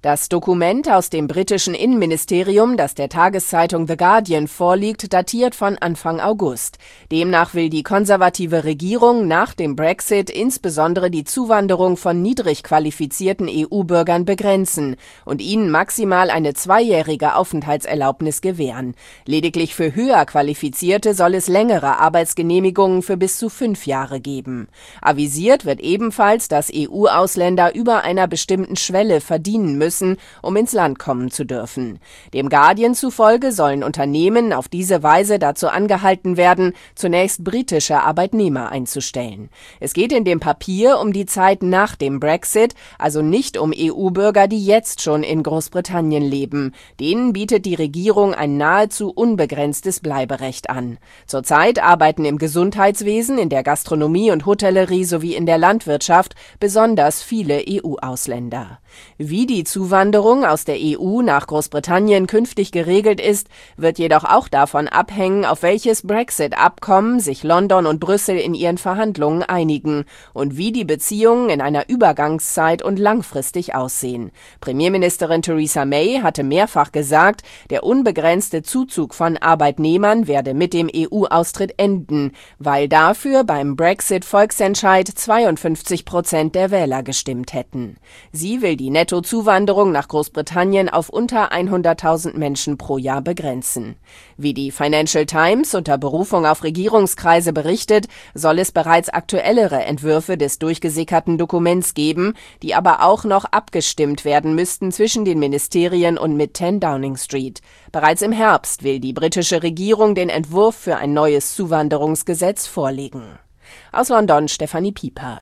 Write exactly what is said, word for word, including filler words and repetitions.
Das Dokument aus dem britischen Innenministerium, das der Tageszeitung The Guardian vorliegt, datiert von Anfang August. Demnach will die konservative Regierung nach dem Brexit insbesondere die Zuwanderung von niedrig qualifizierten E U-Bürgern begrenzen und ihnen maximal eine zweijährige Aufenthaltserlaubnis gewähren. Lediglich für höher Qualifizierte soll es längere Arbeitsgenehmigungen für bis zu fünf Jahre geben. Avisiert wird ebenfalls, dass E U-Ausländer über einer bestimmten Schwelle verdienen müssen, um ins Land kommen zu dürfen. Dem Guardian zufolge sollen Unternehmen auf diese Weise dazu angehalten werden, zunächst britische Arbeitnehmer einzustellen. Es geht in dem Papier um die Zeit nach dem Brexit, also nicht um E U-Bürger, die jetzt schon in Großbritannien leben. Denen bietet die Regierung ein nahezu unbegrenztes Bleiberecht an. Zurzeit arbeiten im Gesundheitswesen, in der Gastronomie und Hotellerie sowie in der Landwirtschaft besonders viele E U-Ausländer. Wie die Zuwanderung aus der E U nach Großbritannien künftig geregelt ist, wird jedoch auch davon abhängen, auf welches Brexit-Abkommen sich London und Brüssel in ihren Verhandlungen einigen und wie die Beziehungen in einer Übergangszeit und langfristig aussehen. Premierministerin Theresa May hatte mehrfach gesagt, der unbegrenzte Zuzug von Arbeitnehmern werde mit dem E U-Austritt enden, weil dafür beim Brexit-Volksentscheid zweiundfünfzig Prozent der Wähler gestimmt hätten. Sie will die Nettozuwanderung nach Großbritannien auf unter hunderttausend Menschen pro Jahr begrenzen. Wie die Financial Times unter Berufung auf Regierungskreise berichtet, soll es bereits aktuellere Entwürfe des durchgesickerten Dokuments geben, die aber auch noch abgestimmt werden müssten zwischen den Ministerien und mit zehn Downing Street. Bereits im Herbst will die britische Regierung den Entwurf für ein neues Zuwanderungsgesetz vorlegen. Aus London Stefanie Pieper.